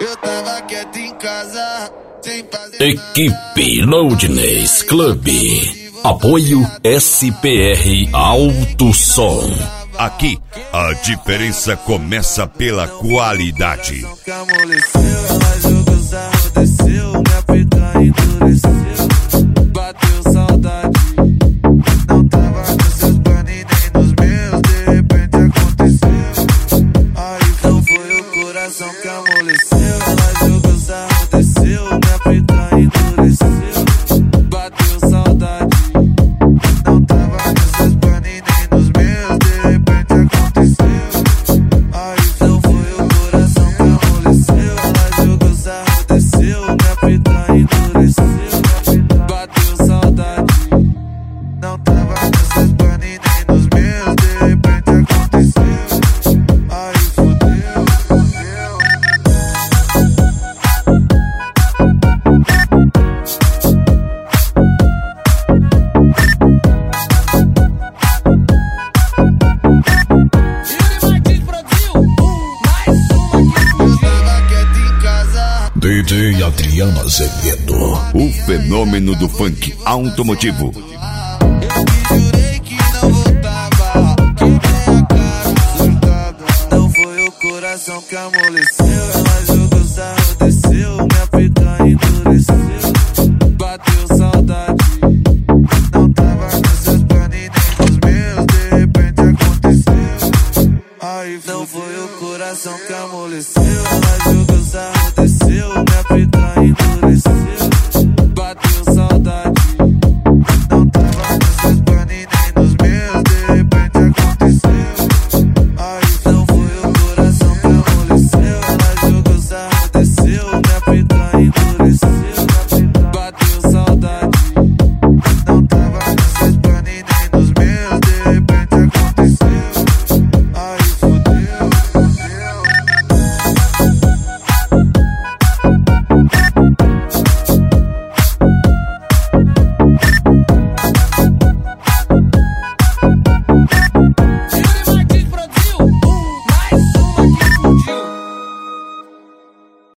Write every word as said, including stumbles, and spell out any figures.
Eu tava quieto em casa, sem fazer Equipe Loudness Club. Apoio S P R Alto Som. Aqui, a diferença começa pela qualidade. que amoleceu, ela jogou o sarro, desceu, minha pica endureceu, bateu saudade. Não tava nos seus planos nem nos meus, de repente aconteceu. Aí não foi o coração que amoleceu, ela jogou o sarro, desceu, minha pica endureceu, bateu saudade. Não tava nos seus planos nem nos meus, de repente aconteceu. Aí não foi o coração que amoleceu, ela jogou o sarro, desceu, minha pica endureceu, bateu saudade. Não tava nos seus planos nem nos meus, de repente aconteceu. Aí fodeu, fodeu. D J Adriano Azevedo. O fenômeno do funk automotivo. Eu jurei que não voltava, que nem a cara surtada. Não foi o coração que amoleceu, ela jogou o sarro, desceu, minha pica endureceu, bateu saudade. Não tava nos seus planos nem nos meus, de repente aconteceu. Aí não foi o coração que amoleceu, ela jogou o sarro, desceu, minha pica endureceu.